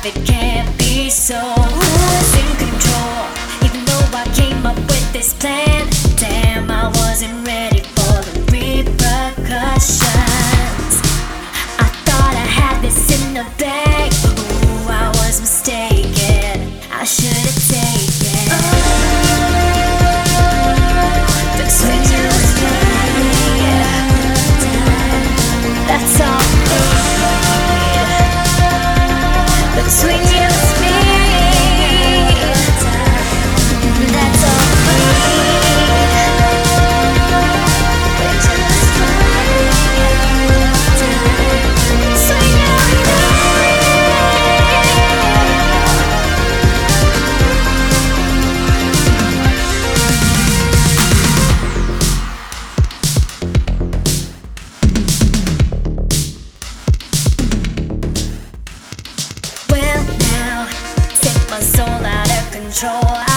life, it can't be so. Who's in control? Even though I came up with this plan, damn, I wasn't ready for the repercussions. I thought I had this in the bag. Ooh, I was mistaken. I should have taken the switch. That's all. Between you and me, that's all. Well, now take my soul out of control.